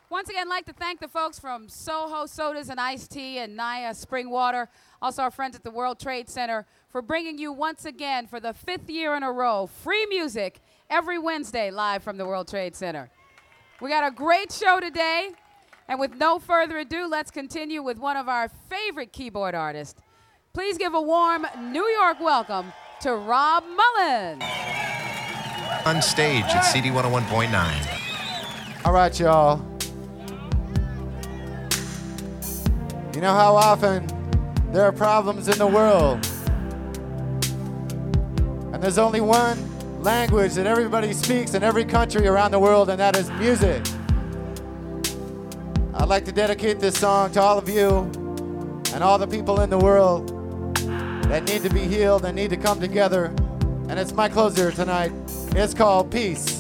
Once again, I'd like to thank the folks from Soho Sodas and Iced Tea and Naya Spring Water, also our friends at the World Trade Center, for bringing you once again for the 5th year in a row, free music every Wednesday live from the World Trade Center. We got a great show today, and with no further ado, let's continue with one of our favorite keyboard artists. Please give a warm New York welcome to Rob Mullen. On stage at CD 101.9. All right, y'all. You know how often there are problems in the world, and there's only one language that everybody speaks in every country around the world, and that is music. I'd like to dedicate this song to all of you and all the people in the world that need to be healed and need to come together, and it's my closer tonight. It's called Peace.